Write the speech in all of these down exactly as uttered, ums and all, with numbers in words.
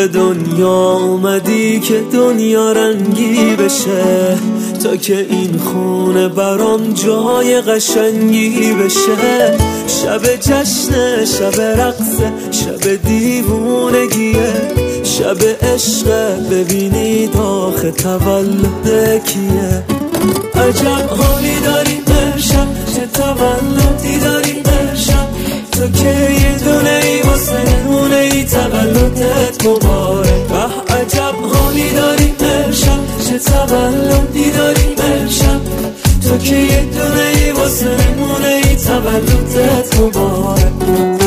به دنیا اومدی که دنیا رنگی بشه، تا که این خونه برام جای قشنگی بشه. شب جشنه، شب رقصه، شب دیوونگیه، شب عشقه، ببینید آخه تولد کیه. عجب حالی داری امشب، چه تولدی داری امشب، تو که یه دونه ای واسه نمونه ای تولدت مبارک. به عجب حالی داری امشب، چه تولدی داری امشب، تو که یه دونه ای واسه نمونه ای تولدت مبارک.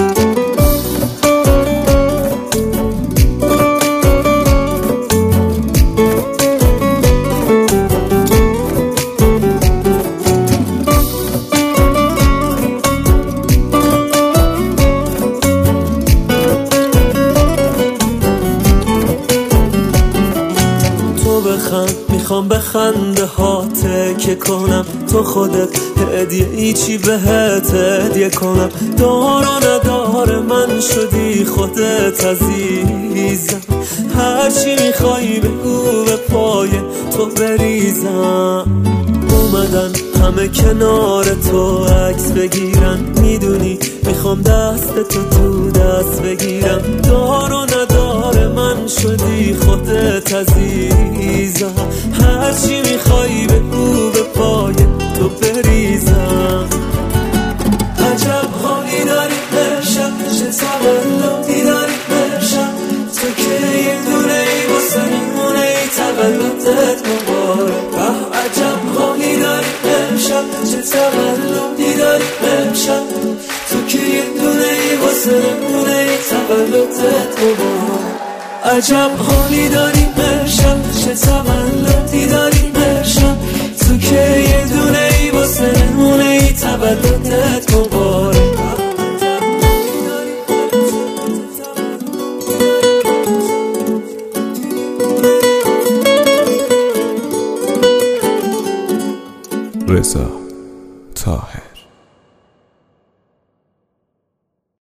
میخوام به خنده هاته که کنم، تو خودت هدیه ای چی بهت هدیه کنم. دار و ندار من شدی خودت عزیزم، هرچی میخوای بگو به پای تو بریزم. اومدن همه کنار تو عکس بگیرن، میدونی میخوام دست تو تو دست بگیرم. دار و ندار من شدی خودت عزیزم، هرچی میخوای بگو به پای تو بریزم. عجب حالی داری امشب، چه تولدی داری امشب، تو که یه دونه ای واسه میمونه ای تولدت مبارک. به عجب حالی داری امشب، چه تولدی داری امشب، تو که یه دونه ای واسه میمونه ای تولدت مبارک. عجب حالی داری امشب، چه تولدی داری امشب، تو که یه دونه ای واسه نمونه ای تولدت مبارک. رضا طاهر.